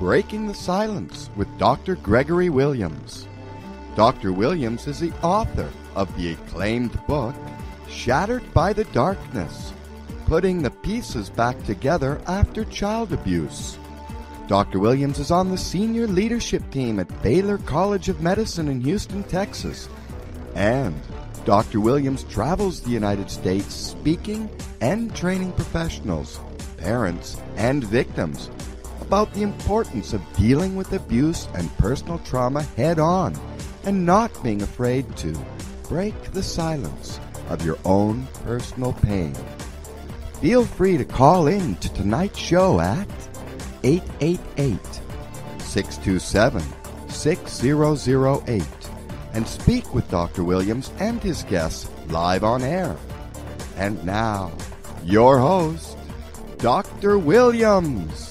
Breaking the Silence with Dr. Gregory Williams. Dr. Williams is the author of the acclaimed book, Shattered by the Darkness, Putting the Pieces Back Together After Child Abuse. Dr. Williams is on the senior leadership team at Baylor College of Medicine in Houston, Texas. And Dr. Williams travels the United States speaking and training professionals, parents, and victims about the importance of dealing with abuse and personal trauma head-on and not being afraid to break the silence of your own personal pain. Feel free to call in to tonight's show at 888-627-6008 and speak with Dr. Williams and his guests live on air. And now, your host, Dr. Williams.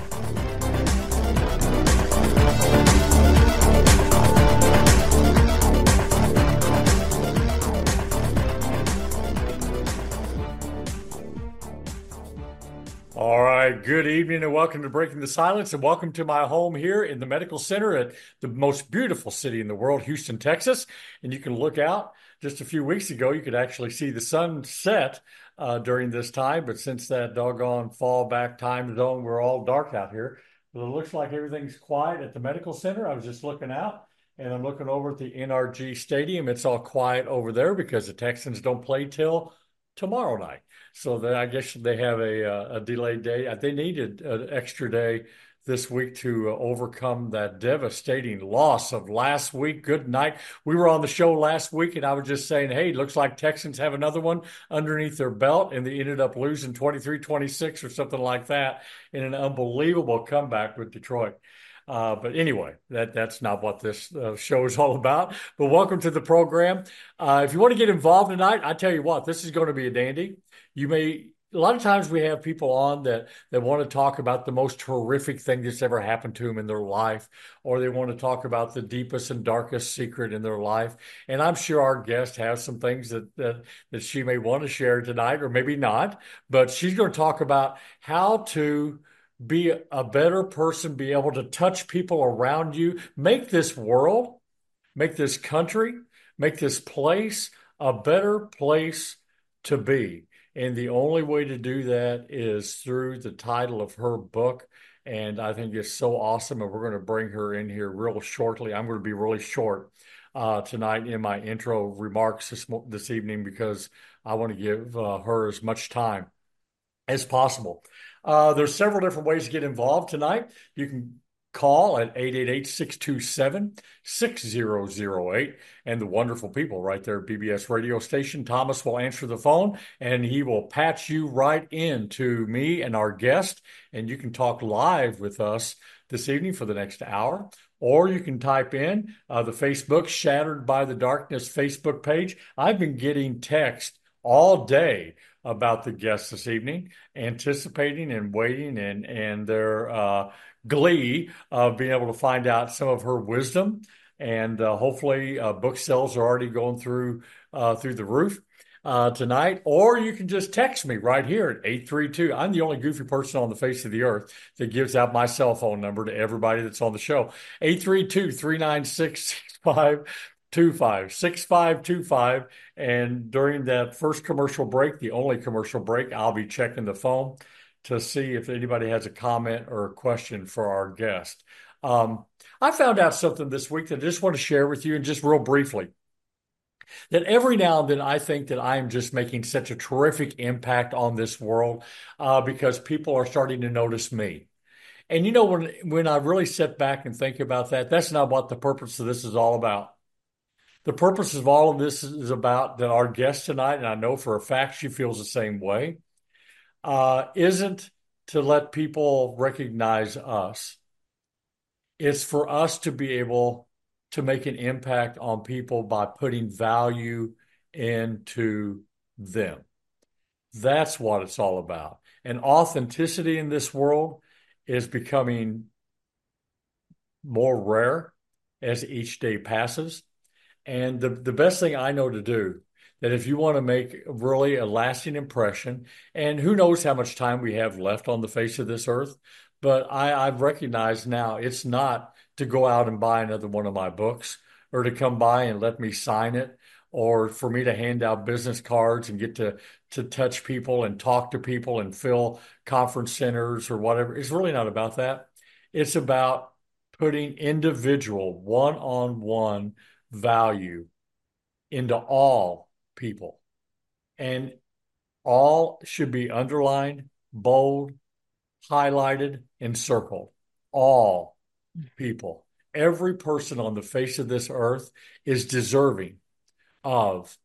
All right, good evening and welcome to Breaking the Silence and welcome to my home here in the medical center at the most beautiful city in the world, Houston, Texas. And you can look out. Just a few weeks ago, you could actually see the sun set during this time. But since that doggone fallback time zone, we're all dark out here. But it looks like everything's quiet at the medical center. I was just looking out and I'm looking over at the NRG Stadium. It's all quiet over there because the Texans don't play till tomorrow night. So I guess they have a delayed day. They needed an extra day this week to overcome that devastating loss of last week. Good night. We were on the show last week, and I was just saying, hey, looks like Texans have another one underneath their belt, and they ended up losing 23-26 or something like that in an unbelievable comeback with Detroit. But anyway, that's not what this show is all about. But welcome to the program. If you want to get involved tonight, I tell you what, this is going to be a dandy. A lot of times we have people on that want to talk about the most horrific thing that's ever happened to them in their life, or they want to talk about the deepest and darkest secret in their life. And I'm sure our guest has some things that she may want to share tonight, or maybe not. But she's going to talk about how to be a better person, be able to touch people around you, make this world, make this country, make this place a better place to be. And the only way to do that is through the title of her book. And I think it's so awesome. And we're going to bring her in here real shortly. I'm going to be really short tonight in my intro remarks this evening because I want to give her as much time as possible. There's several different ways to get involved tonight. You can call at 888-627-6008. And the wonderful people right there at BBS radio station, Thomas will answer the phone and he will patch you right into me and our guest. And you can talk live with us this evening for the next hour. Or you can type in the Facebook Shattered by the Darkness Facebook page. I've been getting text all day about the guests this evening, anticipating and waiting and their glee of being able to find out some of her wisdom. And hopefully book sales are already going through the roof tonight. Or you can just text me right here at 832. I'm the only goofy person on the face of the earth that gives out my cell phone number to everybody that's on the show. 832-396-6525. And during that first commercial break, the only commercial break, I'll be checking the phone to see if anybody has a comment or a question for our guest. I found out something this week that I just want to share with you, and just real briefly, that every now and then I think that I am just making such a terrific impact on this world because people are starting to notice me. And you know, when I really sit back and think about that, that's not what the purpose of this is all about. The purpose of all of this is about that our guest tonight, and I know for a fact she feels the same way, isn't to let people recognize us. It's for us to be able to make an impact on people by putting value into them. That's what it's all about. And authenticity in this world is becoming more rare as each day passes. And the best thing I know to do, that if you want to make really a lasting impression, and who knows how much time we have left on the face of this earth, But I've recognized now it's not to go out and buy another one of my books or to come by and let me sign it or for me to hand out business cards and get to touch people and talk to people and fill conference centers or whatever. It's really not about that. It's about putting individual one-on-one value into all people. And all should be underlined, bold, highlighted, and circled. All people, every person on the face of this earth is deserving of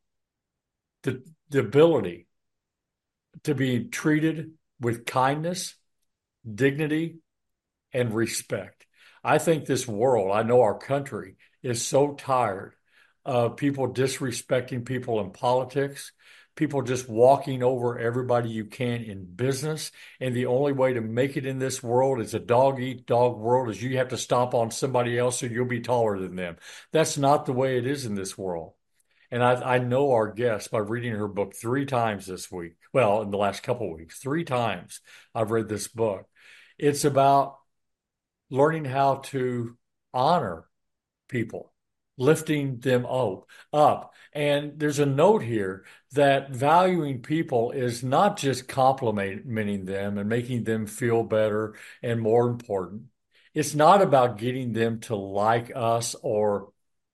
the ability to be treated with kindness, dignity, and respect. I think this world, I know our country, is so tired of people disrespecting people in politics, people just walking over everybody you can in business. And the only way to make it in this world is a dog eat dog world, is you have to stomp on somebody else so you'll be taller than them. That's not the way it is in this world. And I know our guest by reading her book 3 times this week. Well, in the last couple of weeks, 3 times I've read this book. It's about learning how to honor people, lifting them up. And there's a note here that valuing people is not just complimenting them and making them feel better and more important. It's not about getting them to like us or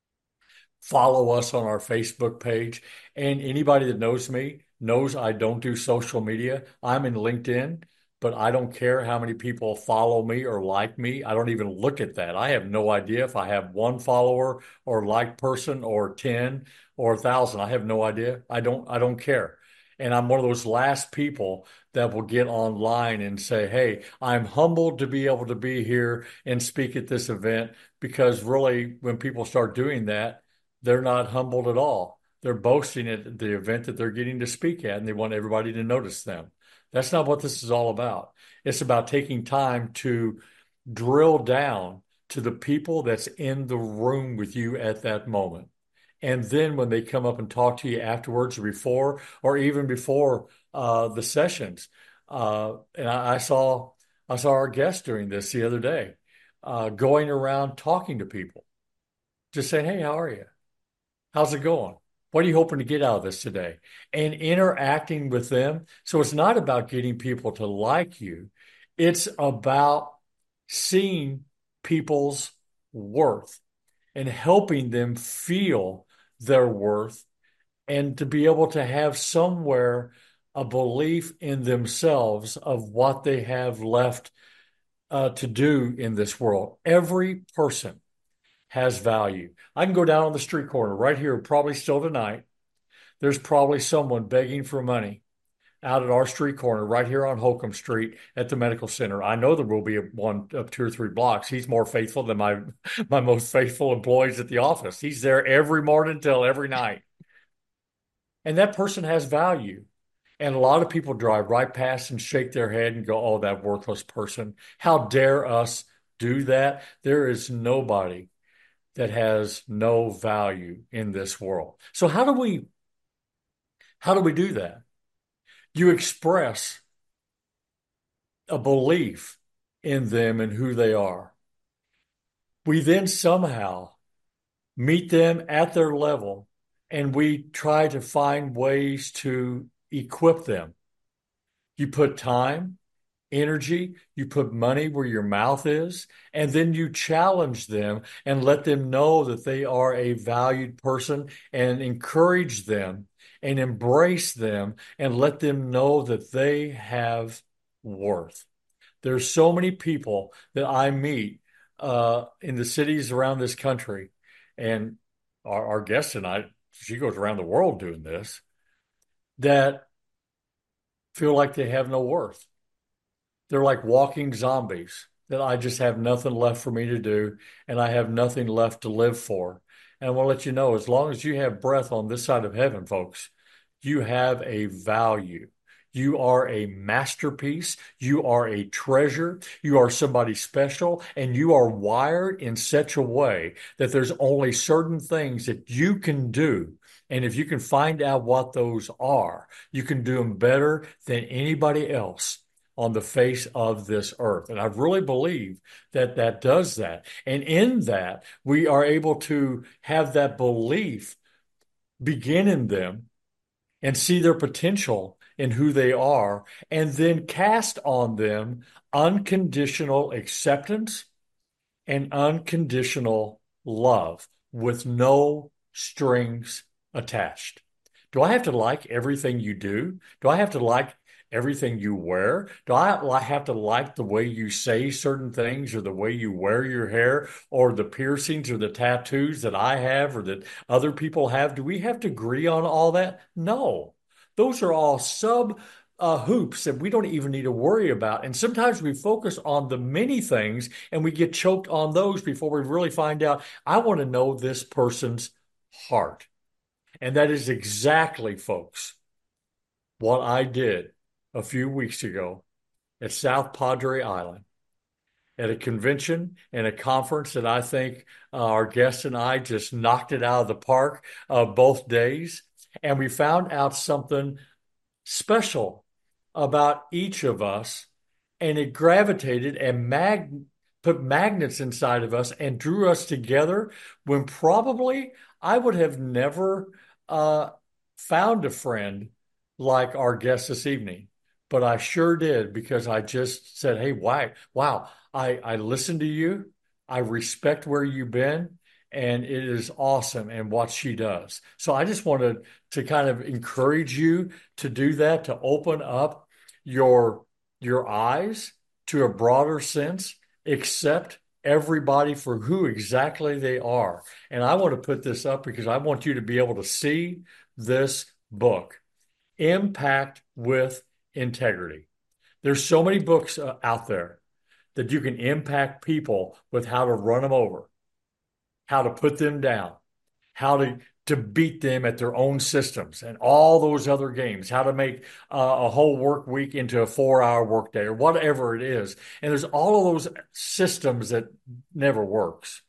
follow us on our Facebook page. And anybody that knows me knows I don't do social media. I'm in LinkedIn, but I don't care how many people follow me or like me. I don't even look at that. I have no idea if I have one follower or like person or 10 or 1,000. I have no idea. I don't care. And I'm one of those last people that will get online and say, "Hey, I'm humbled to be able to be here and speak at this event," because really, when people start doing that, they're not humbled at all. They're boasting at the event that they're getting to speak at, and they want everybody to notice them. That's not what this is all about. It's about taking time to drill down to the people that's in the room with you at that moment. And then when they come up and talk to you afterwards or before, or even before the sessions, and I saw our guest doing this the other day, going around talking to people, just saying, "Hey, how are you? How's it going? What are you hoping to get out of this today?" And interacting with them. So it's not about getting people to like you. It's about seeing people's worth and helping them feel their worth and to be able to have somewhere a belief in themselves of what they have left to do in this world. Every person has value. I can go down on the street corner right here, probably still tonight. There's probably someone begging for money out at our street corner right here on Holcomb Street at the medical center. I know there will be one up 2 or 3 blocks. He's more faithful than my most faithful employees at the office. He's there every morning till every night. And that person has value. And a lot of people drive right past and shake their head and go, "Oh, that worthless person. How dare us do that?" There is nobody that has no value in this world. So how do we do that? You express a belief in them and who they are. We then somehow meet them at their level and we try to find ways to equip them. You put time, energy, you put money where your mouth is, and then you challenge them and let them know that they are a valued person and encourage them and embrace them and let them know that they have worth. There's so many people that I meet in the cities around this country, and our guest tonight, she goes around the world doing this, that feel like they have no worth. They're like walking zombies that I just have nothing left for me to do and I have nothing left to live for. And I want to let you know, as long as you have breath on this side of heaven, folks, you have a value. You are a masterpiece. You are a treasure. You are somebody special, and you are wired in such a way that there's only certain things that you can do. And if you can find out what those are, you can do them better than anybody else on the face of this earth. And I really believe that that does that. And in that, we are able to have that belief begin in them and see their potential in who they are, and then cast on them unconditional acceptance and unconditional love with no strings attached. Do I have to like everything you do? Do I have to like everything you wear? Do I have to like the way you say certain things or the way you wear your hair or the piercings or the tattoos that I have or that other people have? Do we have to agree on all that? No. Those are all sub hoops that we don't even need to worry about. And sometimes we focus on the many things and we get choked on those before we really find out, I want to know this person's heart. And that is exactly, folks, what I did a few weeks ago at South Padre Island at a convention and a conference that I think our guest and I just knocked it out of the park both days. And we found out something special about each of us, and it gravitated and put magnets inside of us and drew us together when probably I would have never uh, found a friend like our guest this evening. But I sure did because I just said, hey, why? Wow, I listened to you. I respect where you've been, and it is awesome and what she does. So I just wanted to kind of encourage you to do that, to open up your your eyes to a broader sense, accept everybody for who exactly they are. And I want to put this up because I want you to be able to see this book, Impact with Integrity. There's so many books out there that you can impact people with how to run them over, how to put them down, how to beat them at their own systems and all those other games, how to make a whole work week into a 4-hour workday or whatever it is. And there's all of those systems that never works.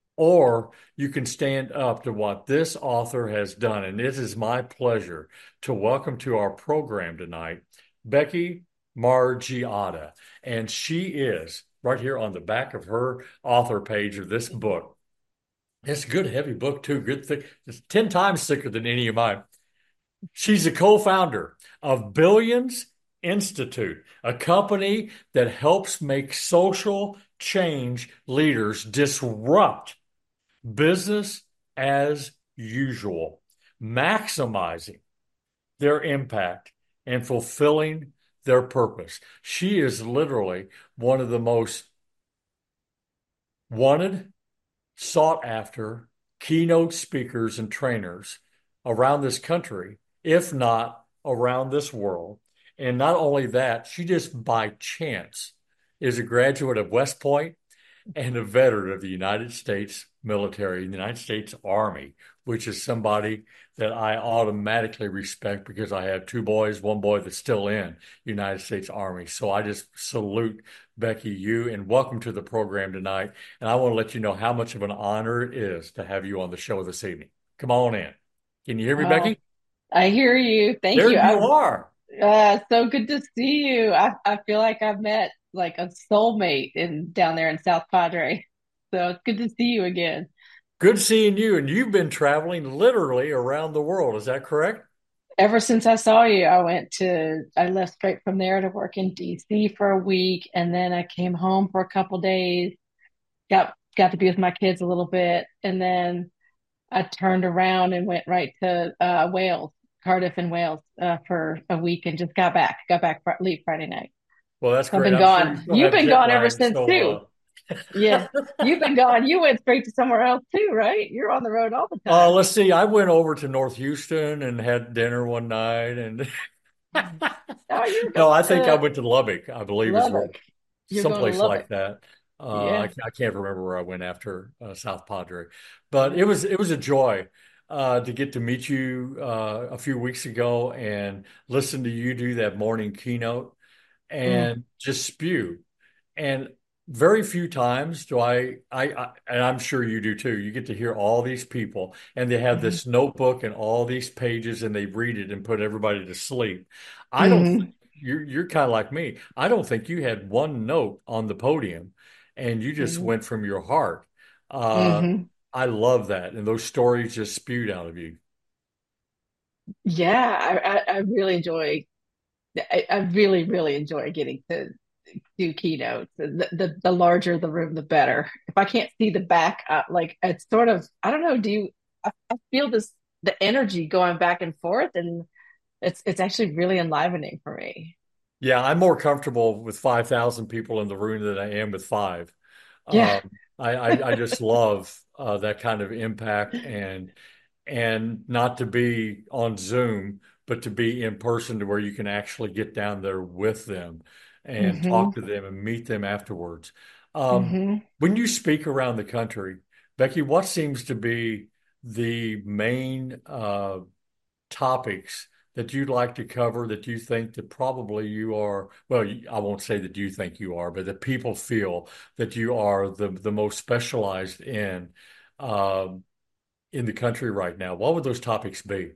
Or you can stand up to what this author has done. And it is my pleasure to welcome to our program tonight, Becky Margiotta. And she is right here on the back of her author page of this book. It's a good, heavy book, too. Good, thick. It's 10 times thicker than any of mine. She's a co-founder of Billions Institute, a company that helps make social change leaders disrupt business as usual, maximizing their impact and fulfilling their purpose. She is literally one of the most wanted, sought after keynote speakers and trainers around this country, if not around this world. And not only that, she just by chance is a graduate of West Point and a veteran of the United States military, the United States Army, which is somebody that I automatically respect because I have two boys, one boy that's still in United States Army. So I just salute Becky, you, and welcome to the program tonight. And I want to let you know how much of an honor it is to have you on the show this evening. Come on in. Can you hear me, Oh, Becky? I hear you. Thank There you. you are. So good to see you. I feel like I've met like a soulmate in down there in South Padre. So it's good to see you again. Good seeing you. And you've been traveling literally around the world. Is that correct? Ever since I saw you, I left straight from there to work in DC for a week, and then I came home for a couple days, got to be with my kids a little bit, and then I turned around and went right to Wales, Cardiff and Wales, for a week and just got back late Friday night. Well, that's I've great. been I'm sure you gone. still You've have been jet gone ever lag. since too. Yeah. You've been gone. You went straight to somewhere else too, right? You're on the road all the time. Let's see. I went over to North Houston and had dinner one night, and Oh, you're no, going I think I went to Lubbock. I believe is where Lubbock. You're going to someplace Lubbock. like that. Yeah. I can't remember where I went after South Padre, but Yeah. it was a joy to get to meet you a few weeks ago and listen to you do that morning keynote Mm. and just spew. And very few times do and I'm sure you do too. You get to hear all these people and they have Mm-hmm. this notebook and all these pages and they read it and put everybody to sleep. I don't Mm-hmm. you're kind of like me. I don't think you had one note on the podium, and you just Mhm. went from your heart. Uh, Mhm. I love that, and those stories just spewed out of you. Yeah, I really enjoy. I really really enjoy getting to do keynotes. The larger the room, the better. If I can't see the back, like it's sort of I don't know. Do you? I feel this the energy going back and forth, and it's actually really enlivening for me. Yeah, I'm more comfortable with 5,000 people in the room than I am with five. Yeah. I just love that kind of impact and not to be on Zoom, but to be in person to where you can actually get down there with them and Hmm. talk to them and meet them afterwards. Um, Hmm. when you speak around the country, Becky, what seems to be the main topics that you'd like to cover that you think that probably you are, well, I won't say that you think you are, but that people feel that you are the most specialized um, in the country right now? What would those topics be?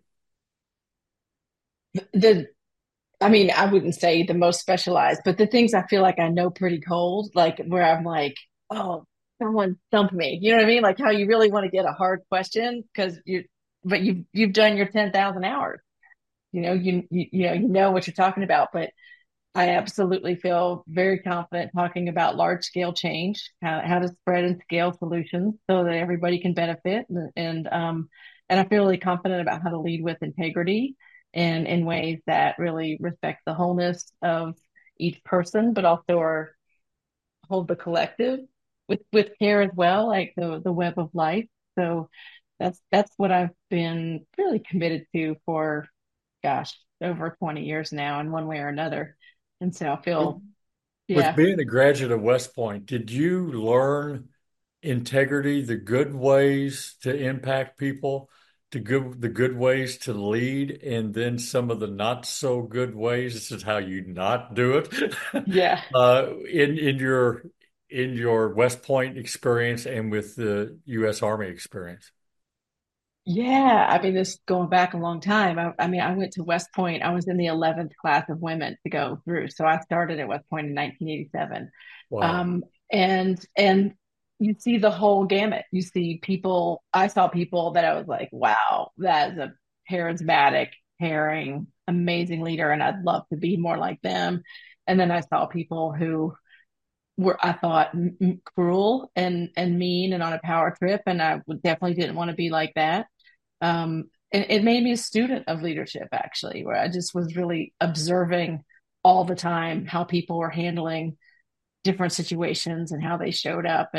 The I mean, I wouldn't say the most specialized, but the things I feel like I know pretty cold, like where I'm like, oh, someone stump me. You know what I mean? Like how you really want to get a hard question because but you've done your 10,000 hours. You know what you're talking about. But I absolutely feel very confident talking about large scale change, how to spread and scale solutions so that everybody can benefit, and I feel really confident about how to lead with integrity and in ways that really respect the wholeness of each person, but also are hold the collective with care as well, like the web of life. So that's what I've been really committed to for gosh, over 20 years now in one way or another. And so I With, feel, with yeah, being a graduate of West Point, did you learn integrity, the good ways to impact people, the good ways to lead, and then some of the not so good ways? This is how you not do it. yeah, In your West Point experience and with the U.S. Army experience. yeah. I mean, this is going back a long time. I mean, I went to West Point. I was in the 11th class of women to go through. So I started at West Point in 1987. Wow. Um, and you see the whole gamut. You see people, I saw people that I was like, wow, that is a charismatic, caring, amazing leader, and I'd love to be more like them. And then I saw people who were I thought cruel and mean and on a power trip, and I definitely didn't want to be like that. And it made me a student of leadership, actually, where I just was really observing all the time how people were handling different situations and how they showed up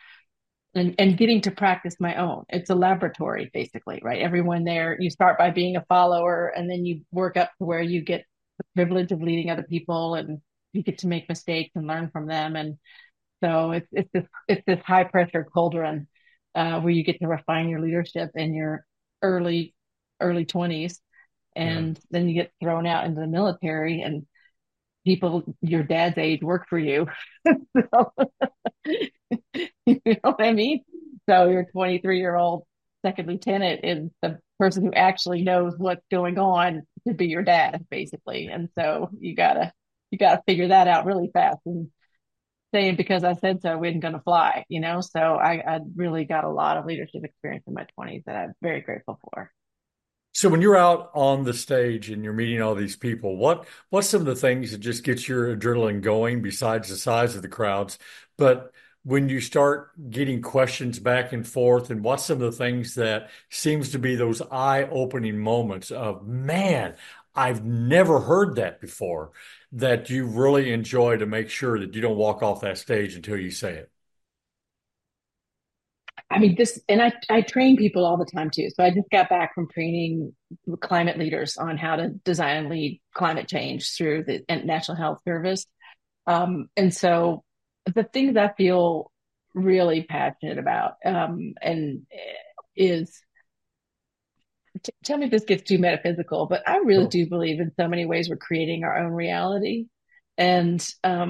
and getting to practice my own. It's a laboratory, basically, right? Everyone there, you start by being a follower, and then you work up to where you get the privilege of leading other people, and you get to make mistakes and learn from them. And so it's this high pressure cauldron where you get to refine your leadership in your early early 20s, Yeah. and then you get thrown out into the military, and people your dad's age work for you. So, you know what I mean? So your 23-year-old second lieutenant is the person who actually knows what's going on to be your dad, basically. And so you gotta figure that out really fast. And saying because I said so wasn't going to fly, you know? So I really got a lot of leadership experience in my 20s that I'm very grateful for. So when you're out on the stage and you're meeting all these people, what's some of the things that just gets your adrenaline going besides the size of the crowds? But when you start getting questions back and forth, and what's some of the things that seems to be those eye-opening moments of, man, I've never heard that before, that you really enjoy to make sure that you don't walk off that stage until you say it. I mean, and I train people all the time too. So I just got back from training climate leaders on how to design and lead climate change through the National Health Service. And so the things I feel really passionate about and is tell me if this gets too metaphysical, but I really Oh, do believe in so many ways we're creating our own reality. And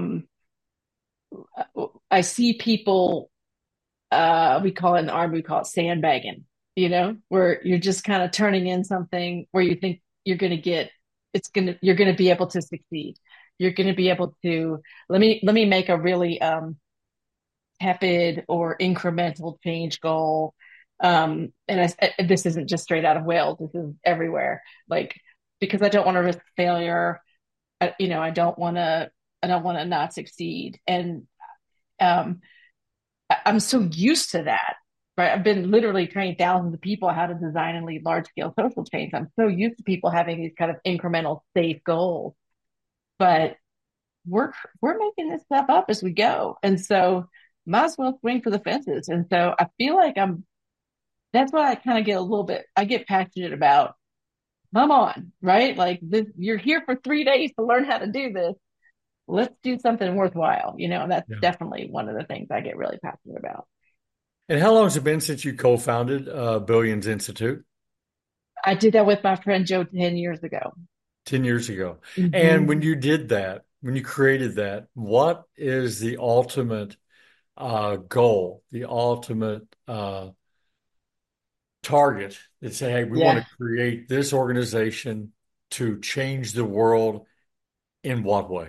I see people, we call it in the army, we call it sandbagging, where you're just kind of turning in something where you think you're going to get, you're going to be able to succeed. you're going to be able to, let me make a really, tepid or incremental change goal. This isn't just straight out of Wales. This is everywhere. Like, because I don't want to risk failure. I don't want to not succeed. And, um, I'm so used to that, right? I've been literally training thousands of people how to design and lead large scale social change. I'm so used to people having these kind of incremental safe goals, but we're we're making this stuff up as we go. And so might as well swing for the fences. And so I feel like that's what I kind of get a little bit, I get passionate about. Come on, right? Like this, you're here for 3 days to learn how to do this. Let's do something worthwhile. And that's Yeah. definitely one of the things I get really passionate about. And how long has it been since you co-founded Billions Institute? I did that with my friend Joe 10 years ago. 10 years ago. And when Hmm. you did that, when you created that, what is the ultimate goal, the ultimate target that say, hey, we want Yeah. to create this organization to change the world in what way?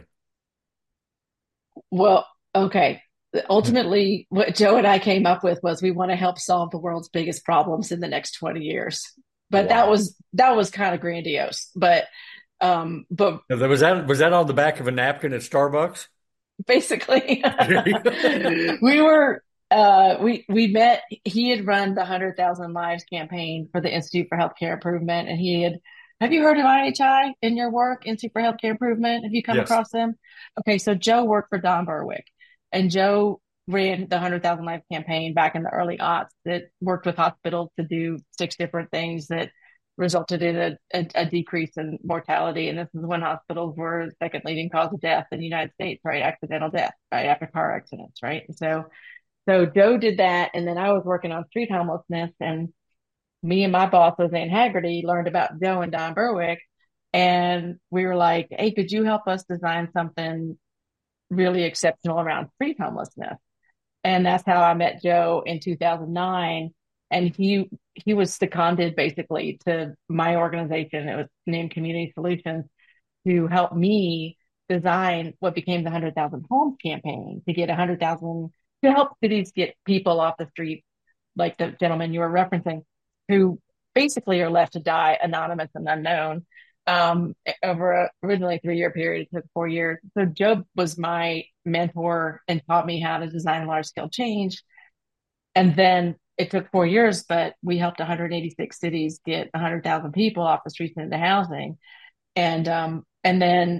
Well, okay. Ultimately, what Joe and I came up with was we want to help solve the world's biggest problems in the next 20 years. But that Wow. was that was kind of grandiose. But Now, was that on the back of a napkin at Starbucks? basically we were we met. He had run the 100,000 Lives campaign for the Institute for Healthcare Improvement, and he had, have you heard of IHI in your work, Institute for Healthcare Improvement? Have you come Yes. across them? Okay, so Joe worked for Don Berwick, and Joe ran the 100,000 Lives campaign back in the early aughts that worked with hospitals to do 6 different things that resulted in a decrease in mortality. And this is when hospitals were the second leading cause of death in the United States, right? Accidental death, right? After car accidents, right? So Joe did that. And then I was working on street homelessness, and me and my boss, Roseanne Haggerty, learned about Joe and Don Berwick. And we were like, hey, could you help us design something really exceptional around street homelessness? And that's how I met Joe in 2009. And he was seconded basically to my organization. It was named Community Solutions, to help me design what became the 100,000 Homes campaign, to get 100,000, to help cities get people off the street, like the gentleman you were referencing, who basically are left to die anonymous and unknown, over originally 3 year period. It took 4 years. So Joe was my mentor and taught me how to design large scale change. And then it took 4 years, but we helped 186 cities get 100,000 people off the streets and into housing. And then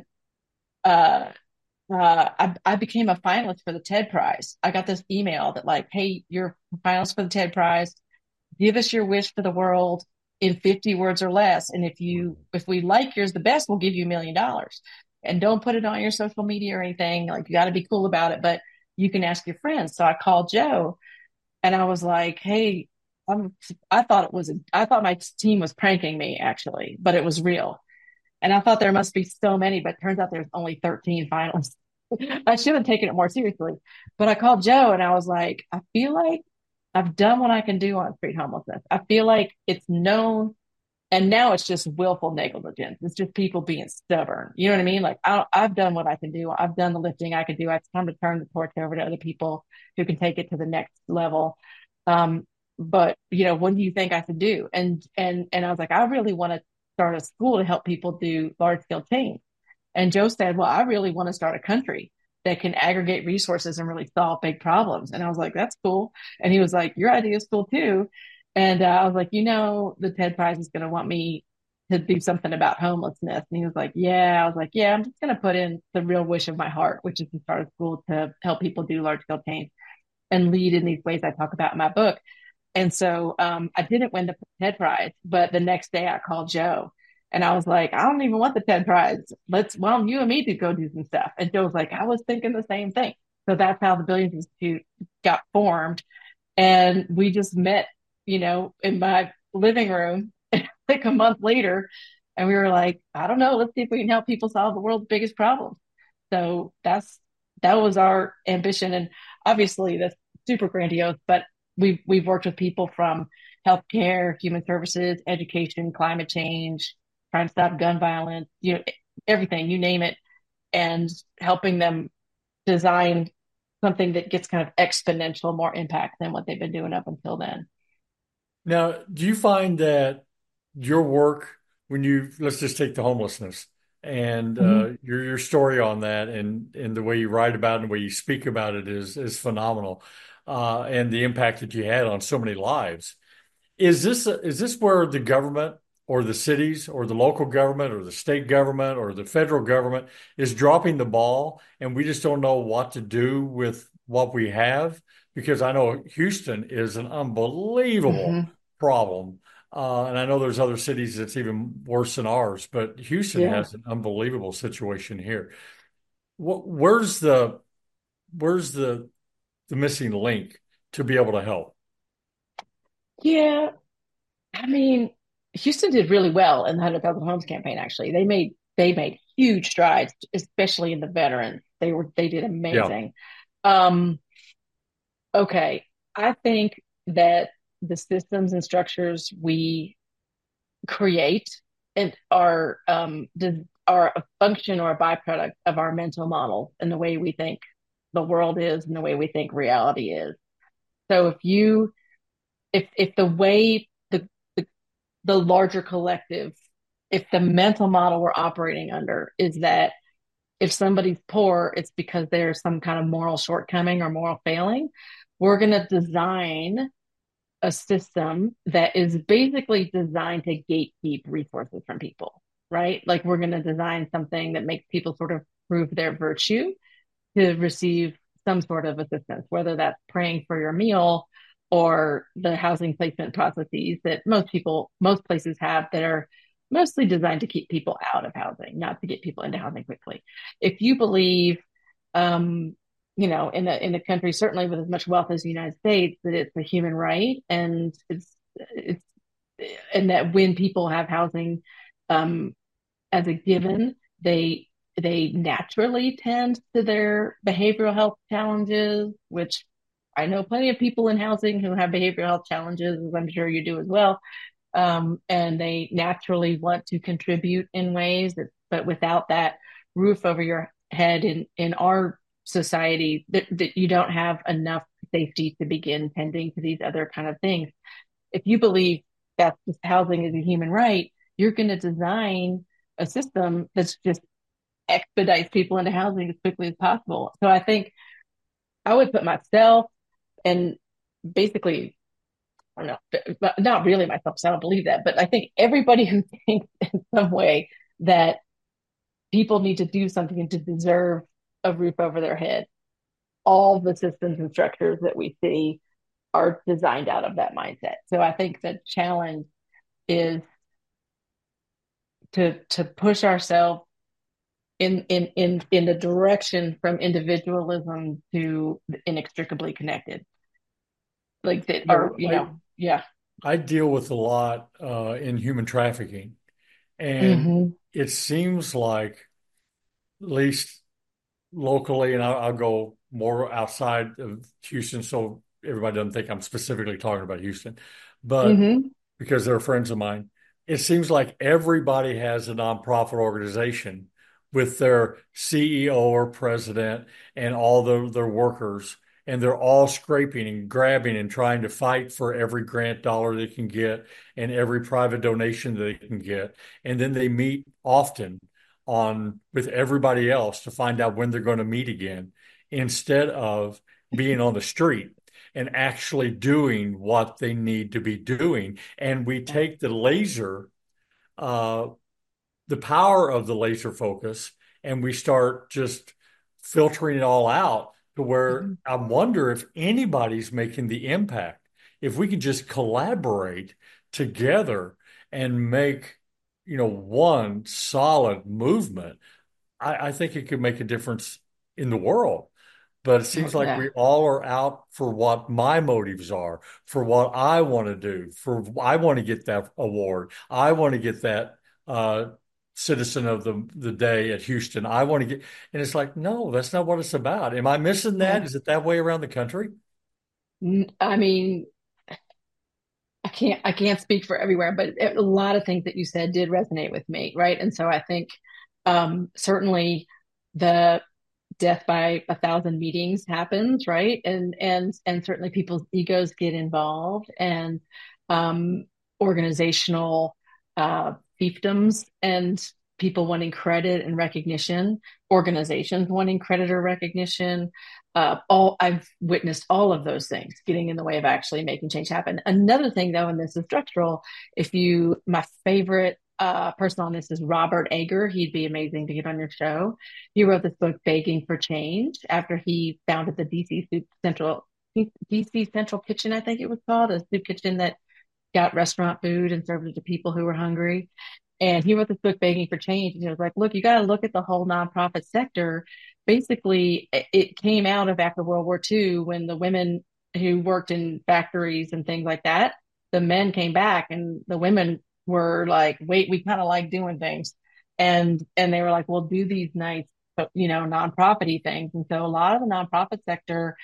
I became a finalist for the TED Prize. I got this email that like, hey, you're a finalist for the TED Prize. Give us your wish for the world in 50 words or less. And if we like yours the best, we'll give you $1 million. And don't put it on your social media or anything. Like, you got to be cool about it, but you can ask your friends. So I called Joe and I was like, hey, I thought my team was pranking me actually, but it was real. And I thought there must be so many, but it turns out there's only 13 finalists. I should have taken it more seriously. But I called Joe and I was like, I feel like I've done what I can do on street homelessness. I feel like it's known, and now it's just willful negligence. It's just people being stubborn. You know what I mean? Like, I've done what I can do. I've done the lifting I can do. It's time to turn the torch over to other people who can take it to the next level. Um, but what do you think I should do? And I was like, I really want to start a school to help people do large scale change. And Joe said, well, I really want to start a country that can aggregate resources and really solve big problems. And I was like, that's cool. And he was like, your idea is cool too. And I was like, the TED Prize is going to want me to do something about homelessness. And he was like, yeah. I was like, yeah, I'm just going to put in the real wish of my heart, which is to start a school to help people do large scale change and lead in these ways I talk about in my book. And so I didn't win the TED Prize, but the next day I called Joe and I was like, I don't even want the TED Prize. Why don't you and me to go do some stuff? And Joe was like, I was thinking the same thing. So that's how the Billions Institute got formed. And we just met, in my living room like a month later. And we were like, I don't know, let's see if we can help people solve the world's biggest problems. So that was our ambition. And obviously that's super grandiose, but we've worked with people from healthcare, human services, education, climate change, trying to stop gun violence, everything, you name it. and helping them design something that gets kind of exponential more impact than what they've been doing up until then. Now, do you find that your work, when you let's just take the homelessness and Mm-hmm. your story on that, and the way you write about it and the way you speak about it is phenomenal, and the impact that you had on so many lives. Is this where the government or the cities or the local government or the state government or the federal government is dropping the ball and we just don't know what to do with what we have? Because I know Houston is an unbelievable Mm-hmm. problem. And I know there's other cities that's even worse than ours, but Houston Yeah. has an unbelievable situation here. Where's the missing link to be able to help? Yeah. I mean, Houston did really well in the 100,000 Homes campaign, actually. They made huge strides, especially in the veterans. They did Yeah. amazing. Um, okay. I think that the systems and structures we create and are a function or a byproduct of our mental model and the way we think the world is and the way we think reality is. So if the way the the larger collective, if the mental model we're operating under is that if somebody's poor, it's because there's some kind of moral shortcoming or moral failing, we're going to design a system that is basically designed to gatekeep resources from people, right? Like we're going to design something that makes people sort of prove their virtue to receive some sort of assistance, whether that's praying for your meal or the housing placement processes that most places have that are mostly designed to keep people out of housing, not to get people into housing quickly. If you believe, um, in a country certainly with as much wealth as the United States, that it's a human right and it's and that when people have housing, um, as a given, they naturally tend to their behavioral health challenges, which I know plenty of people in housing who have behavioral health challenges, as I'm sure you do as well. And they naturally want to contribute in ways but without that roof over your head in our society, that you don't have enough safety to begin tending to these other kind of things. If you believe that just housing is a human right, you're going to design a system that's just expedites people into housing as quickly as possible. So I think I would put myself and basically, I don't know, but not really myself, because I don't believe that, but I think everybody who thinks in some way that people need to do something to deserve a roof over their head, all the systems and structures that we see are designed out of that mindset. So I think the challenge is to push ourselves in the direction from individualism to inextricably connected, like that You are know, I yeah. I deal with a lot in human trafficking, and Mm-hmm. it seems like, at least locally, and I'll go more outside of Houston, so everybody doesn't think I'm specifically talking about Houston, but Mm-hmm. because they're friends of mine, it seems like everybody has a nonprofit organization with their CEO or president and all their workers, and they're all scraping and grabbing and trying to fight for every grant dollar they can get and every private donation they can get. And then they meet often on with everybody else to find out when they're going to meet again, instead of being on the street and actually doing what they need to be doing. And we Yeah. take uh, the power of the laser focus, and we start just filtering it all out to where Mm-hmm. I wonder if anybody's making the impact. If we could just collaborate together and make, one solid movement, I think it could make a difference in the world. But it Oh, seems like yeah. we all are out for what my motives are, for what I want to do, for I want to get that award. I want to get that uh, citizen of the day at Houston. I want to get, and it's like, no, that's not what it's about. Am I missing that? Yeah. Is it that way around the country? I mean, I can't speak for everywhere, but a lot of things that you said did resonate with me, right? And so I think certainly the death by a thousand meetings happens, right? And certainly people's egos get involved, and um, organizational fiefdoms, and people wanting credit and recognition, organizations wanting credit or recognition. All I've witnessed all of those things getting in the way of actually making change happen. Another thing, though, and this is structural. My favorite person on this is Robert Ager. He'd be amazing to get on your show. He wrote this book, Begging for Change, after he founded the DC Central Kitchen, I think it was called, a soup kitchen that got restaurant food and served it to people who were hungry. And he wrote this book, Begging for Change. And he was like, look, you got to look at the whole nonprofit sector. Basically, it came out of after World War II, when the women who worked in factories and things like that, the men came back and the women were like, wait, we kind of like doing things. And they were like, well, do these nice, nonprofit-y things. And so a lot of the nonprofit sector,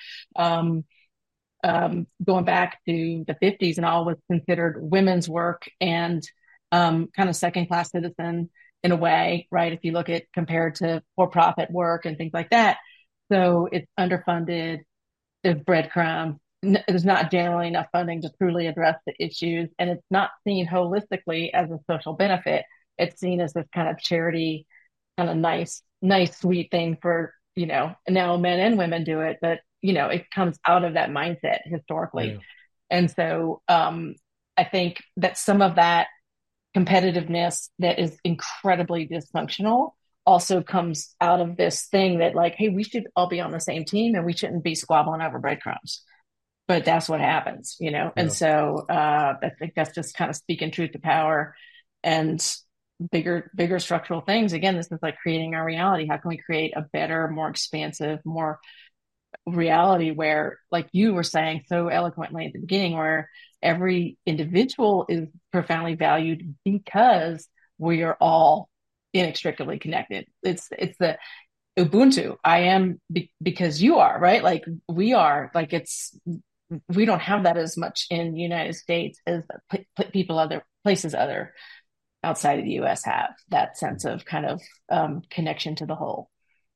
going back to the 50s and all, was considered women's work and kind of second class citizen in a way, right? If you look at compared to for profit work and things like that. So it's underfunded, there's breadcrumbs, there's not generally enough funding to truly address the issues. And it's not seen holistically as a social benefit. It's seen as this kind of charity, kind of nice, sweet thing for, now men and women do it, but it comes out of that mindset historically. Yeah. And so I think that some of that competitiveness that is incredibly dysfunctional also comes out of this thing that, like, hey, we should all be on the same team and we shouldn't be squabbling over breadcrumbs. But that's what happens, Yeah. And so I think that's just kind of speaking truth to power, and bigger structural things. Again, this is like creating our reality. How can we create a better, more expansive, more reality where, like you were saying so eloquently at the beginning, where every individual is profoundly valued because we are all inextricably connected. It's the Ubuntu. I am because you are, right? Like we are. Like we don't have that as much in the United States as people other places outside of the U.S. have that sense of kind of connection to the whole.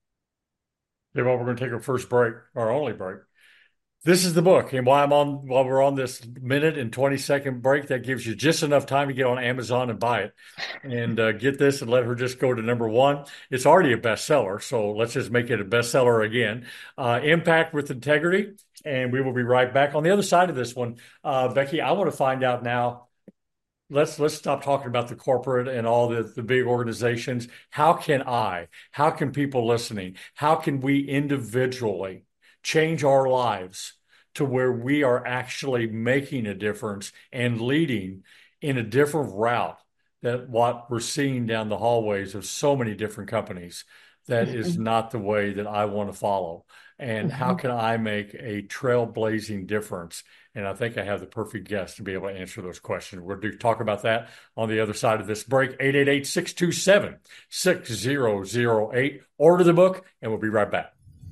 Yeah, well, we're going to take our first break, our only break. This is the book, and while we're on this minute and 20-second break, that gives you just enough time to get on Amazon and buy it, and get this and let her just go to number one. It's already a bestseller, so let's just make it a bestseller again. Impact with Integrity, and we will be right back. On the other side of this one, Becky, I want to find out now. Let's stop talking about the corporate and all the big organizations. How can people listening, how can we individually change our lives to where we are actually making a difference and leading in a different route than what we're seeing down the hallways of so many different companies? That is not the way that I want to follow. And how can I make a trailblazing difference? And I think I have the perfect guest to be able to answer those questions. We're going to talk about that on the other side of this break. 888-627-6008. Order the book, and we'll be right back.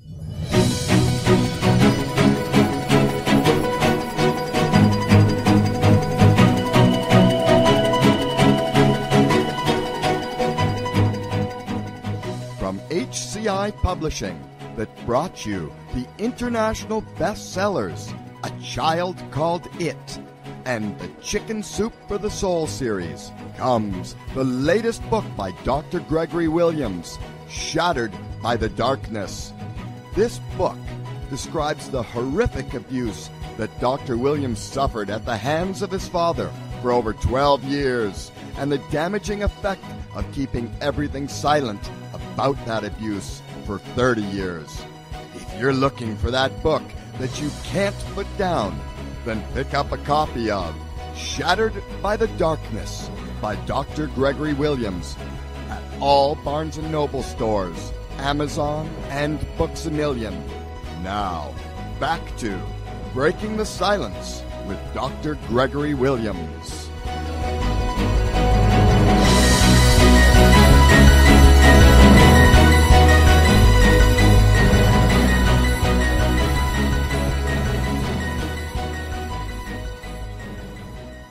From HCI Publishing, that brought you the international bestsellers, A Child Called It, and the Chicken Soup for the Soul series, comes the latest book by Dr. Gregory Williams, Shattered by the Darkness. This book describes the horrific abuse that Dr. Williams suffered at the hands of his father for over 12 years, and the damaging effect of keeping everything silent about that abuse for 30 years. If you're looking for that book that you can't put down, then pick up a copy of Shattered by the Darkness by Dr. Gregory Williams at all Barnes & Noble stores, Amazon, and Books A Million. Now, back to Breaking the Silence with Dr. Gregory Williams.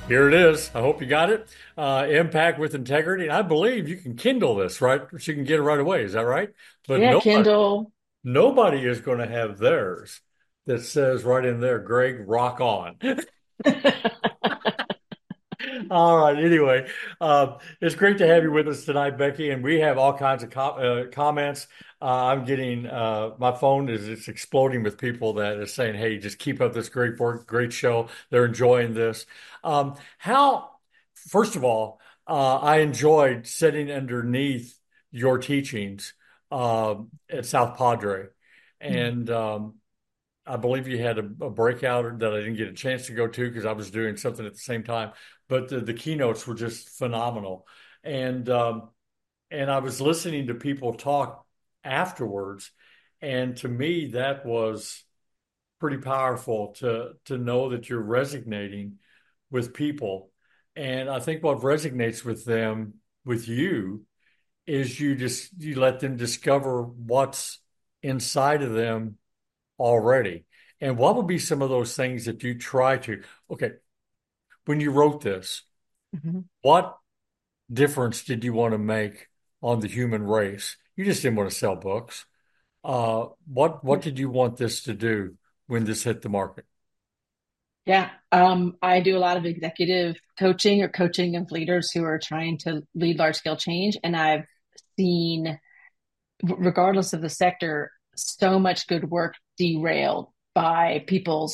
Here it is. I hope you got it. Impact with integrity. And I believe you can Kindle this, right? So you can get it right away. Is that right? But Yeah, Kindle. nobody is going to have theirs that says right in there, Greg, rock on. All right. Anyway, it's great to have you with us tonight, Becky. And we have all kinds of comments. I'm getting my phone is it's exploding with people that are saying, "Hey, just keep up this great work, great show. They're enjoying this." How, first of all, I enjoyed sitting underneath your teachings at South Padre, and I believe you had a breakout that I didn't get a chance to go to because I was doing something at the same time. But the keynotes were just phenomenal, and and I was listening to people talk afterwards, and to me that was pretty powerful to know that you're resonating with people, and I think what resonates with them with you is you let them discover what's inside of them already. And what would be some of those things that you try to, okay, when you wrote this, Mhm. what difference did you want to make on the human race? You just didn't want to sell books. What did you want this to do when this hit the market? Yeah, I do a lot of executive coaching or coaching of leaders who are trying to lead large scale change. And I've seen, regardless of the sector, so much good work derailed by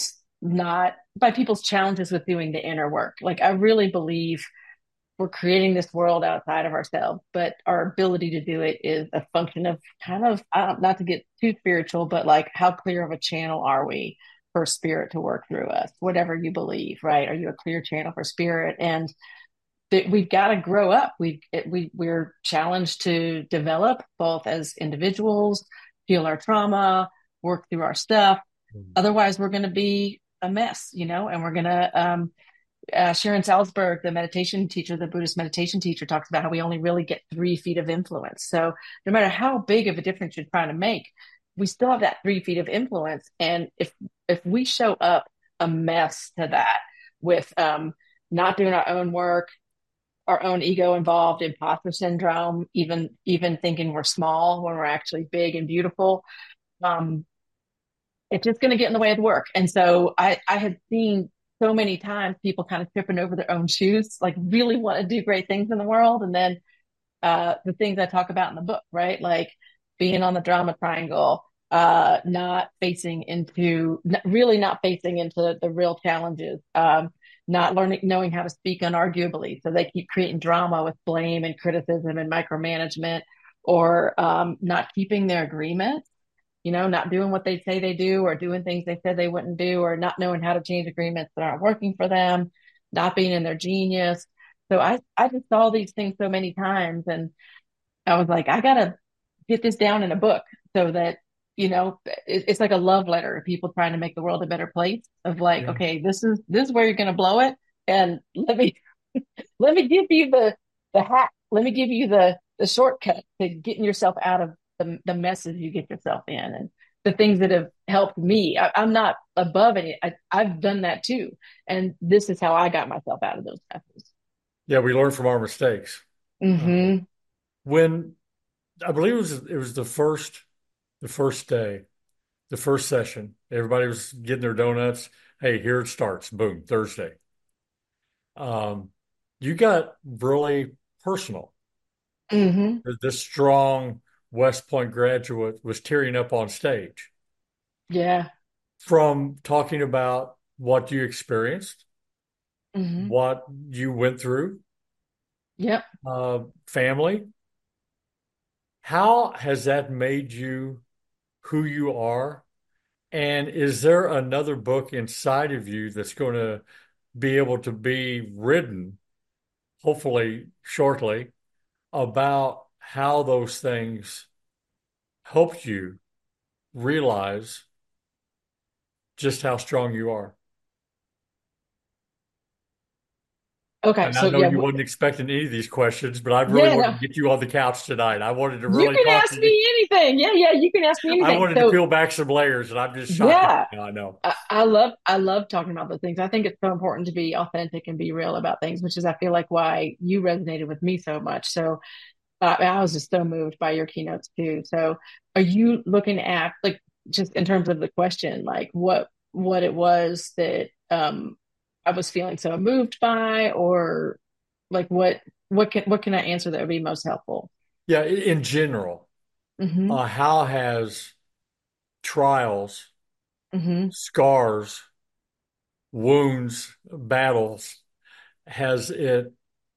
people's challenges with doing the inner work. Like I really believe we're creating this world outside of ourselves, but our ability to do it is a function of kind of, not to get too spiritual, but like how clear of a channel are we for spirit to work through us, whatever you believe, right? Are you a clear channel for spirit? And we've got to grow up. We're challenged to develop both as individuals, heal our trauma, work through our stuff. Otherwise, we're going to be a mess, and we're going to, Sharon Salzberg, the meditation teacher, the Buddhist meditation teacher, talks about how we only really get 3 feet of influence. So no matter how big of a difference you're trying to make, we still have that 3 feet of influence. And if we show up a mess to that with not doing our own work, our own ego involved, imposter syndrome, even thinking we're small when we're actually big and beautiful, um, it's just going to get in the way of the work. And so I had seen so many times people kind of tripping over their own shoes, like really want to do great things in the world. And then the things I talk about in the book, right? Like being on the drama triangle, really not facing into the real challenges, not knowing how to speak unarguably. So they keep creating drama with blame and criticism and micromanagement, or not keeping their agreements, not doing what they say they do, or doing things they said they wouldn't do, or not knowing how to change agreements that aren't working for them, not being in their genius. So I just saw these things so many times, and I was like, I gotta get this down in a book so that, it's like a love letter of people trying to make the world a better place, of like, Yeah. okay, this is where you're going to blow it. And let me give you the hack. Let me give you the shortcut to getting yourself out of the messes you get yourself in, and the things that have helped me. I'm not above it. I've done that too. And this is how I got myself out of those messes. Yeah, we learn from our mistakes. Uh, Mm-hmm. when I believe it was the first day, the first session, everybody was getting their donuts. Hey, here it starts. Boom, Thursday. Um, you got really personal. Mm-hmm. This strong West Point graduate was tearing up on stage Yeah. from talking about what you experienced, Mm-hmm. what you went through, Yep. family. How has that made you who you are? And is there another book inside of you that's going to be able to be written, hopefully shortly, about how those things helped you realize just how strong you are? Okay, And I so know yeah, you wasn't expecting any of these questions, but I really yeah, wanted no, to get you on the couch tonight. I wanted to you really can talk ask to you. me anything. Yeah, yeah, you can ask me I anything. wanted to So peel back some layers, and I'm just shocking yeah, you now. I know. I love talking about those things. I think it's so important to be authentic and be real about things, which is I feel like why you resonated with me so much. So I was just so moved by your keynotes too. So are you looking at like just in terms of the question, like what it was that I was feeling so moved by, or like what can I answer that would be most helpful? Yeah, in general, Hmm. how has trials, Hmm. scars, wounds, battles, has it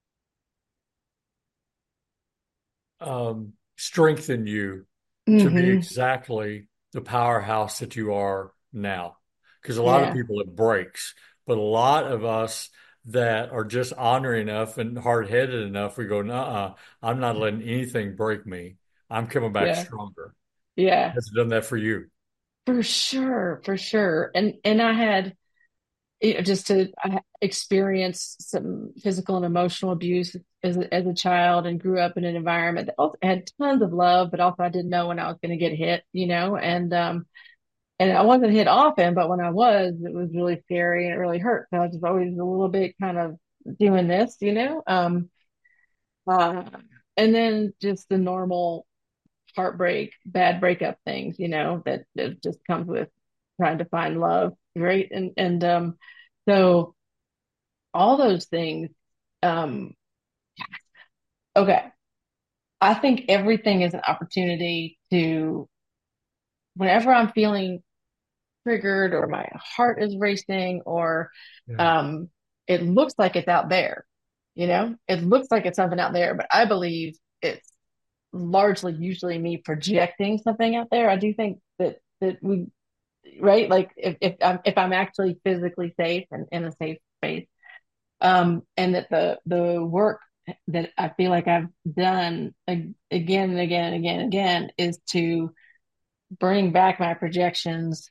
strengthened you to be Hmm. exactly the powerhouse that you are now? Because a lot of Yeah. people it breaks, but a lot of us that are just honoring enough and hard-headed enough, we go, "Nuh-uh, I'm not letting anything break me. I'm coming back Yeah. stronger." Yeah. Has it done that for you? For sure. For sure. And I had just to I experience some physical and emotional abuse as a child and grew up in an environment that also had tons of love, but also I didn't know when I was going to get hit, and I wasn't hit often, but when I was, it was really scary and it really hurt. So I was just always a little bit kind of doing this. Uh, and then just the normal heartbreak, bad breakup things, that just comes with trying to find love, right? And so all those things. Um, okay. I think everything is an opportunity to, whenever I'm feeling triggered or my heart is racing or Yeah. um, it looks like it's out there, it looks like it's something out there, but I believe it's largely usually me projecting something out there. I do think that we, right? Like if I'm actually physically safe and in a safe space, and that the work that I feel like I've done again and again and again and again is to bring back my projections,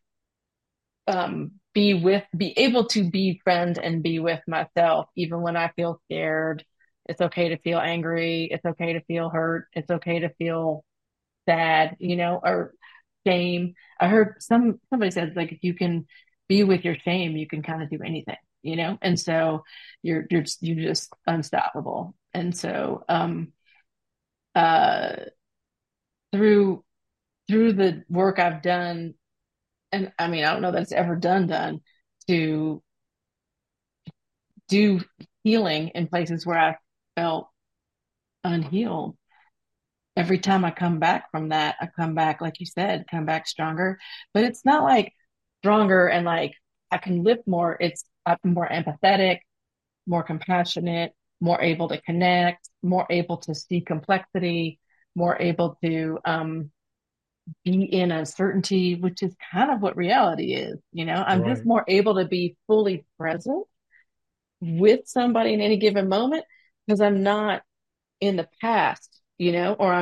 be able to befriend and be with myself even when I feel scared. It's okay to feel angry. It's okay to feel hurt. It's okay to feel sad, or shame. I heard somebody said like if you can be with your shame, you can kind of do anything. And so you're just unstoppable. And so uh through through the work I've done, and I mean I don't know that it's ever done to do healing in places where I felt unhealed. Every time I come back from that, I come back, like you said, come back stronger. But it's not like stronger and like I can lift more. I'm more empathetic, more compassionate, more able to connect, more able to see complexity, more able to be in uncertainty, which is kind of what reality is. I'm just Right. more able to be fully present with somebody in any given moment because I'm not in the past, or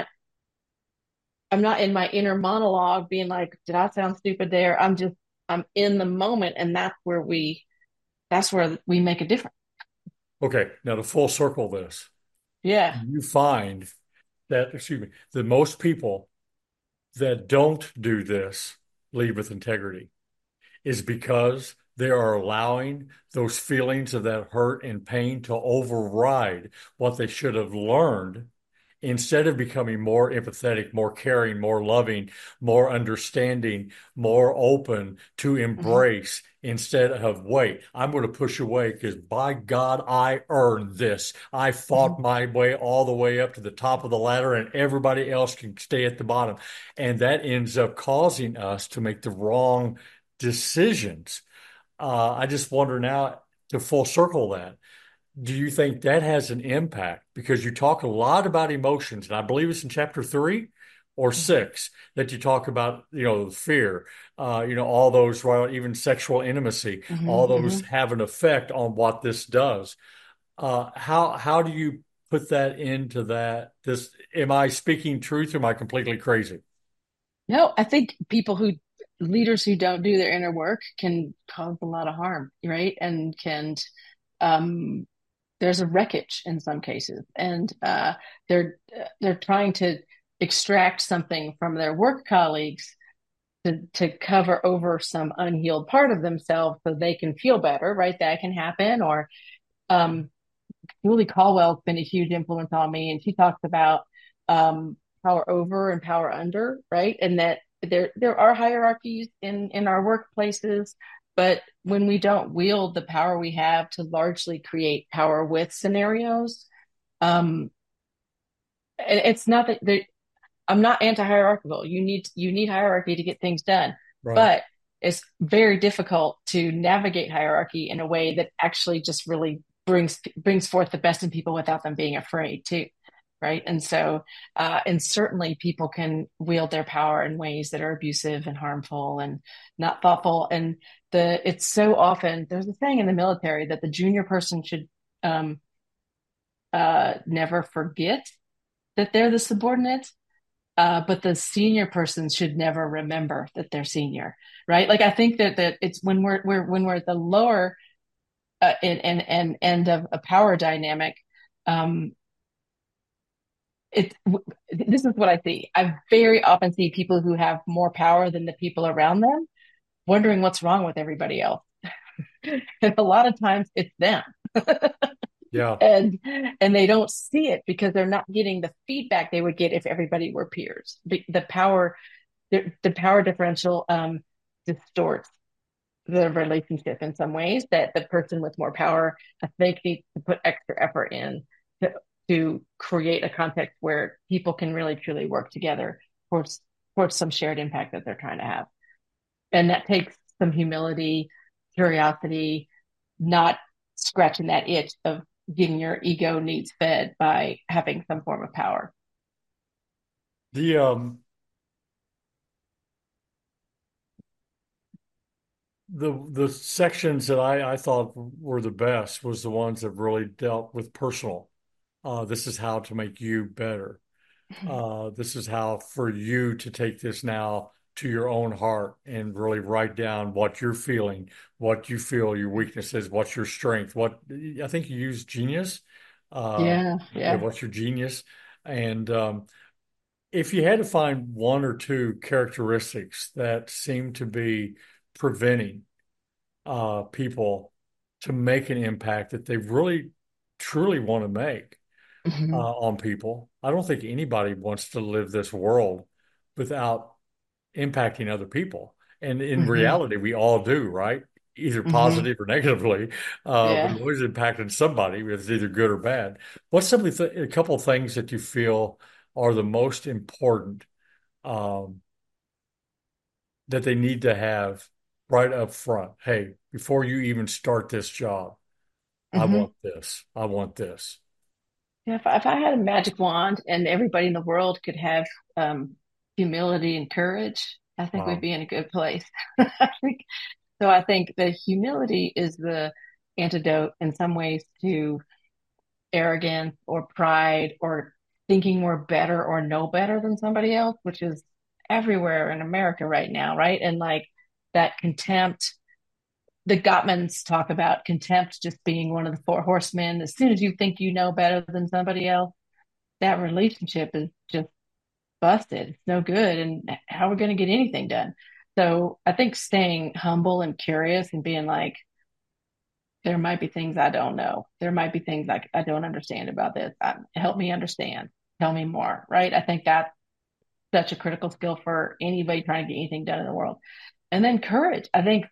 I'm not in my inner monologue being like, did I sound stupid there? I'm in the moment, and that's where we make a difference. Okay. Now to full circle this, Yeah. you find that, excuse me, that most people that don't do this lead with integrity is because they are allowing those feelings of that hurt and pain to override what they should have learned instead of becoming more empathetic, more caring, more loving, more understanding, more open to Hmm. embrace instead of, wait, I'm going to push away because by God, I earned this. I Hmm. fought my way all the way up to the top of the ladder and everybody else can stay at the bottom. And that ends up causing us to make the wrong decisions. I just wonder now to full circle that. Do you think that has an impact? Because you talk a lot about emotions, and I believe it's in chapter 3 or 6 that you talk about, fear, all those, well, even sexual intimacy, all Hmm. those Hmm. have an effect on what this does. How do you put that into that? This, am I speaking truth or am I completely crazy? No, I think leaders who don't do their inner work can cause a lot of harm, right? And can um there's a wreckage in some cases, and they're trying to extract something from their work colleagues to cover over some unhealed part of themselves so they can feel better, right? That can happen. Or um, Julie Caldwell's been a huge influence on me, and she talks about power over and power under, right? And that there are hierarchies in our workplaces, but when we don't wield the power we have to largely create power with scenarios, um, it's not that I'm not anti-hierarchical. You need hierarchy to get things done, Right. but it's very difficult to navigate hierarchy in a way that actually just really brings forth the best in people without them being afraid too, right? And so, and certainly people can wield their power in ways that are abusive and harmful and not thoughtful. And it's so often there's a saying in the military that the junior person should um, never forget that they're the subordinate, but the senior person should never remember that they're senior, right? Like I think that it's when we're at the lower and end of a power dynamic. Um, it this is what I see. I very often see people who have more power than the people around them, wondering what's wrong with everybody else, and a lot of times it's them. Yeah. and and they don't see it because they're not getting the feedback they would get if everybody were peers. The power differential distorts the relationship in some ways that the person with more power, I think, needs to put extra effort in to, to create a context where people can really truly work together towards some shared impact that they're trying to have. And that takes some humility, curiosity, not scratching that itch of getting your ego needs fed by having some form of power. The the sections that I thought were the best was the ones that really dealt with personal. This is how to make you better. This is how for you to take this now to your own heart and really write down what you're feeling, what you feel your weaknesses, what's your strength. What I think you use genius. Yeah, Yeah, yeah. what's your genius? And if you had to find one or two characteristics that seem to be preventing people to make an impact that they really truly want to make Mhm. on people. I don't think anybody wants to live this world without impacting other people. And in Mhm. reality, we all do, right? Either Mhm. positive or negatively, but Yeah. it's always impacting somebody. It's either good or bad. What's a couple of things that you feel are the most important um, that they need to have right up front? Hey, before you even start this job, I Mhm. want this. I want this. Yeah, if I had a magic wand and everybody in the world could have um, humility and courage, I think we'd Wow. be in a good place. I think, so I think the humility is the antidote in some ways to arrogance or pride or thinking we're better or know better than somebody else, which is everywhere in America right now, right? And like that contempt. The Gottmans talk about contempt just being one of the four horsemen. As soon as you think you know better than somebody else, that relationship is just busted. It's no good. And how are we going to get anything done? So I think staying humble and curious and being like, there might be things I don't know. There might be things I don't understand about this. Help me understand. Tell me more. Right. I think that's such a critical skill for anybody trying to get anything done in the world. And then courage. I think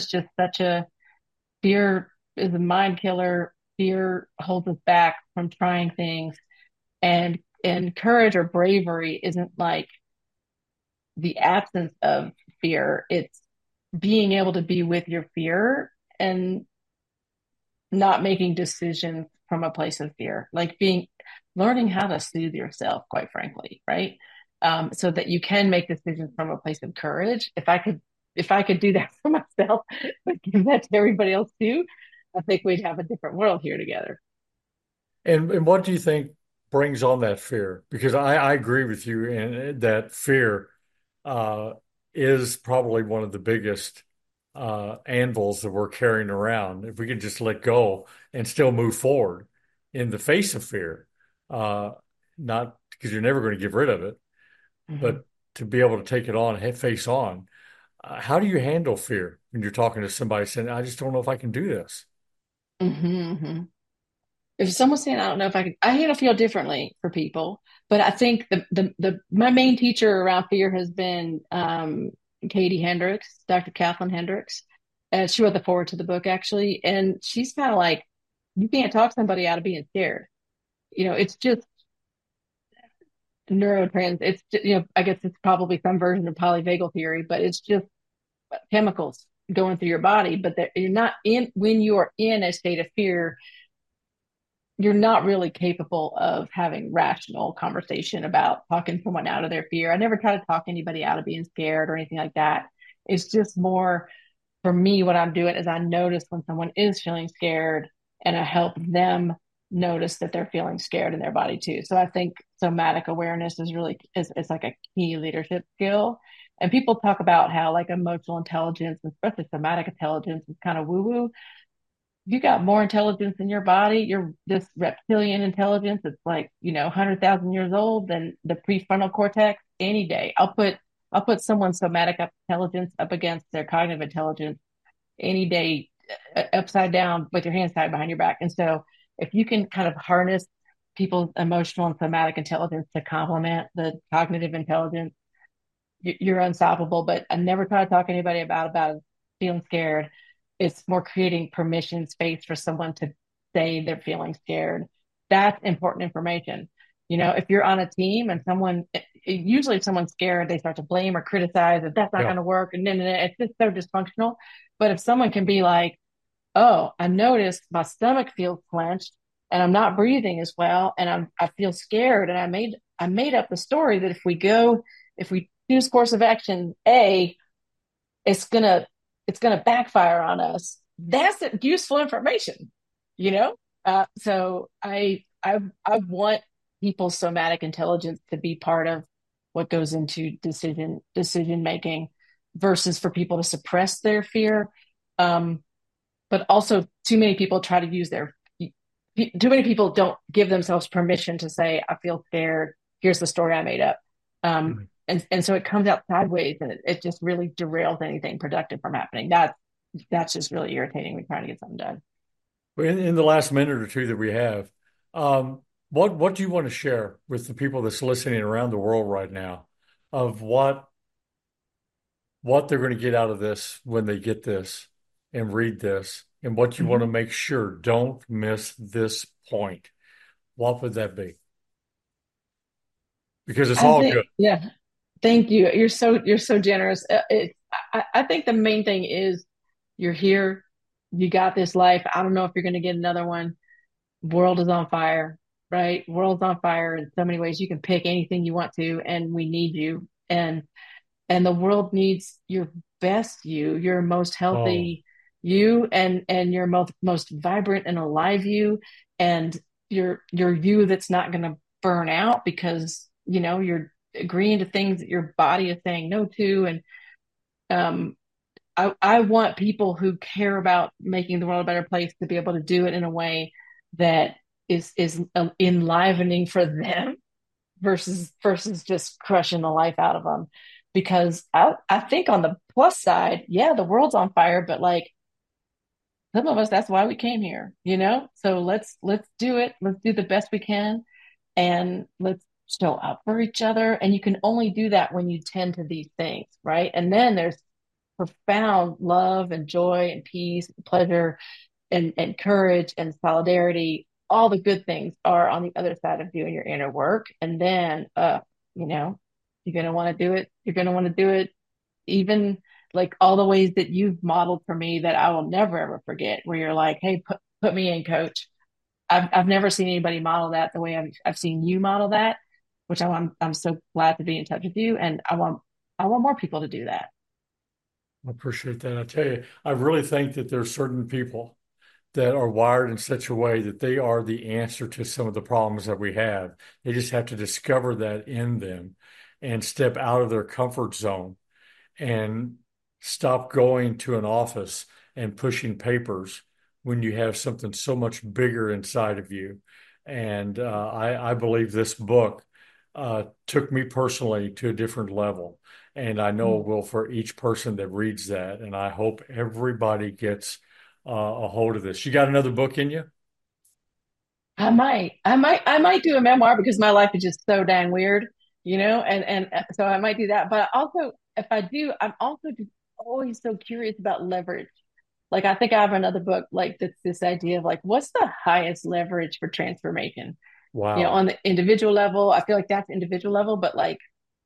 fear is a mind killer. Fear holds us back from trying things. And courage or bravery isn't like the absence of fear. It's being able to be with your fear and not making decisions from a place of fear, like learning how to soothe yourself, quite frankly, right? So that you can make decisions from a place of courage. If I could do that for myself, but give that to everybody else too, I think we'd have a different world here together. And what do you think brings on that fear? Because I agree with you in that fear uh, is probably one of the biggest anvils that we're carrying around. If we can just let go and still move forward, in the face of fear. Uh, Not because you're never going to get rid of it, Hmm. but to be able to take it on, face on. How do you handle fear when you're talking to somebody saying, I just don't know if I can do this? Hmm. If someone's saying, I don't know if I can, I handle feel differently for people, but I think my main teacher around fear has been Katie Hendricks, Dr. Kathleen Hendricks. And she wrote the forward to the book actually. And she's kind of like, you can't talk somebody out of being scared. It's just neurotrans. It's I guess it's probably some version of polyvagal theory, but it's just chemicals going through your body. But that you're not in when you are in a state of fear, you're not really capable of having rational conversation about talking someone out of their fear. I never try to talk anybody out of being scared or anything like that. It's just more for me, what I'm doing is I notice when someone is feeling scared and I help them notice that they're feeling scared in their body too. So I think somatic awareness is really is like a key leadership skill. And people talk about how like emotional intelligence, especially somatic intelligence, is kind of woo woo. You got more intelligence in your body. You're this reptilian intelligence. It's like 100,000 years old than the prefrontal cortex. Any day, I'll put someone's somatic intelligence up against their cognitive intelligence any day, upside down with your hands tied behind your back. And so, if you can kind of harness people's emotional and somatic intelligence to complement the cognitive intelligence, you're unstoppable. But I never try to talk to anybody about feeling scared. It's more creating permission space for someone to say they're feeling scared. That's important information. If you're on a team and usually if someone's scared, they start to blame or criticize that that's not Yeah. going to work. And then it's just so dysfunctional. But if someone can be like, oh, I noticed my stomach feels clenched and I'm not breathing as well. And I feel scared. And I made up the story that if we choose course of action A, it's gonna backfire on us. That's useful information, you know. So I want people's somatic intelligence to be part of what goes into decision making, versus for people to suppress their fear. Um, but also, too many people don't give themselves permission to say, I feel scared. Here's the story I made up. Mhm. And so it comes out sideways, and it just really derails anything productive from happening. That's just really irritating when trying to get something done. In the last minute or two that we have, um, what do you want to share with the people that's listening around the world right now of what they're going to get out of this when they get this and read this, and what you want to Mm-hmm. make sure don't miss this point? What would that be? Because it's I all think, good. yeah, thank you. You're so generous. I think the main thing is you're here. You got this life. I don't know if you're going to get another one. World is on fire, right? World's on fire in so many ways. You can pick anything you want to, and we need you. And the world needs your best you, your most Oh, healthy you, and your most vibrant and alive you, and your you that's not going to burn out because you're agreeing to things that your body is saying no to. And um I want people who care about making the world a better place to be able to do it in a way that is enlivening for them, versus just crushing the life out of them. Because I think on the plus side, yeah, the world's on fire, but like some of us, that's why we came here. So let's do it. Let's do the best we can, and let's show up for each other. And you can only do that when you tend to these things, right? And then there's profound love and joy and peace and pleasure and courage and solidarity. All the good things are on the other side of doing your inner work. And then, you know, you're going to want to do it. You're going to want to do it, even like all the ways that you've modeled for me that I will never ever forget, where you're like, hey, put me in, coach. I've never seen anybody model that the way I've seen you model that, which I'm so glad to be in touch with you. And I want more people to do that. I appreciate that. I tell you, I really think that there's certain people that are wired in such a way that they are the answer to some of the problems that we have. They just have to discover that in them and step out of their comfort zone and stop going to an office and pushing papers when you have something so much bigger inside of you. And I believe this book took me personally to a different level. And I know it will for each person that reads that. And I hope everybody gets a hold of this. You got another book in you? I might do a memoir because my life is just so dang weird, and so I might do that. But also, if I do, I'm also just always so curious about leverage. Like, I think I have another book, like, that's this idea of, like, what's the highest leverage for transformation? Wow. On the individual level, I feel like that's individual level, but, like,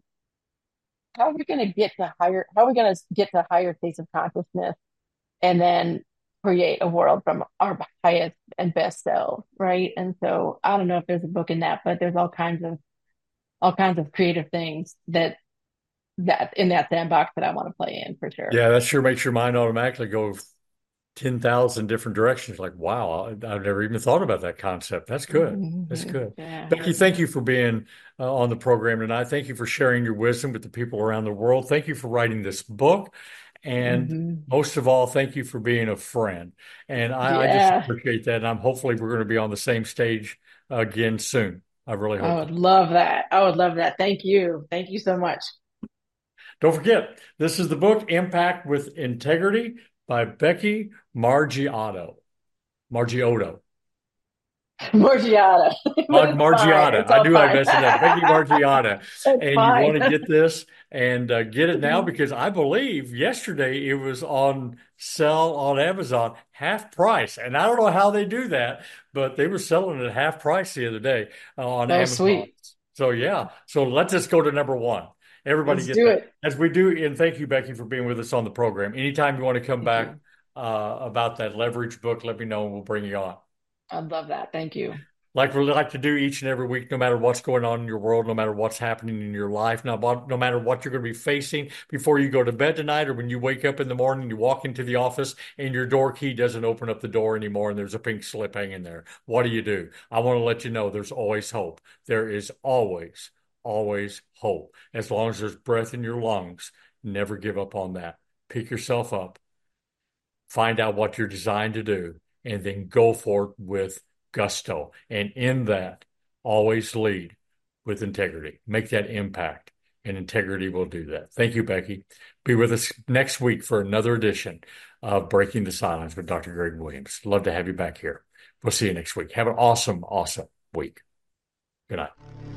how are we going to get to higher states of consciousness and then create a world from our highest and best selves, right? And so I don't know if there's a book in that, but there's all kinds of creative things that in that sandbox that I want to play in for sure. Yeah, that sure makes your mind automatically go 10,000 different directions. Like, wow, I've never even thought about that concept. That's good. That's good. Yeah. Becky, thank you for being on the program tonight. Thank you for sharing your wisdom with the people around the world. Thank you for writing this book. And Hmm. most of all, thank you for being a friend. And I just Yeah. appreciate that. And hopefully we're going to be on the same stage again soon. I really I hope would that. love that. I would love that. Thank you. Thank you so much. Don't forget, this is the book Impact with Integrity by Becky Margiotto. Margiotto. Morgiata. But it's fine. Margiotta. It's I all knew I fine. messed it up. Becky Margiotta. It's And you want fine. to get this and get it now because I believe yesterday it was on sale on Amazon, half price. And I don't know how they do that, but they were selling it at half price the other day on Oh, Amazon. sweet. So yeah, so let's just go to number one. Everybody Let's get do that. it. As we do, and thank you, Becky, for being with us on the program. Anytime you want to come Thank back you. about that leverage book, let me know and we'll bring you on. I'd love that. Thank you. Like we like to do each and every week, no matter what's going on in your world, no matter what's happening in your life, no matter what you're going to be facing before you go to bed tonight or when you wake up in the morning, you walk into the office and your door key doesn't open up the door anymore and there's a pink slip hanging there. What do? I want to let you know there's always hope. There is always, always hope. As long as there's breath in your lungs, never give up on that. Pick yourself up, find out what you're designed to do, and then go for it with gusto. And in that, always lead with integrity. Make that impact, and integrity will do that. Thank you, Becky. Be with us next week for another edition of Breaking the Silence with Dr. Greg Williams. Love to have you back here. We'll see you next week. Have an awesome, awesome week. Good night.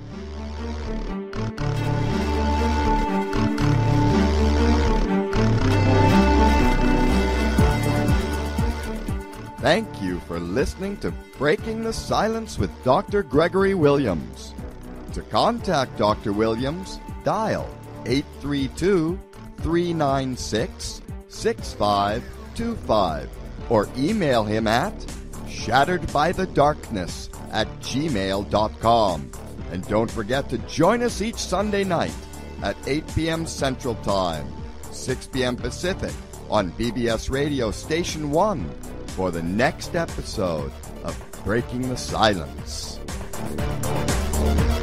Thank you for listening to Breaking the Silence with Dr. Gregory Williams. To contact Dr. Williams, dial 832-396-6525 or email him at shatteredbythedarkness@gmail.com. And don't forget to join us each Sunday night at 8 p.m. Central Time, 6 p.m. Pacific on BBS Radio Station 1 for the next episode of Breaking the Silence.